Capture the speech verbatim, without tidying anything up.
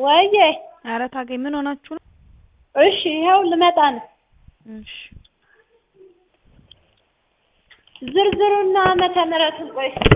ወይዬ ኧረ ታገኝ ምን ሆናችሁ ነው? እሺ ይኸው ልመጣ ነው። እሺ ዝርዝሩና ዓመተ ምህረቱን ቆይ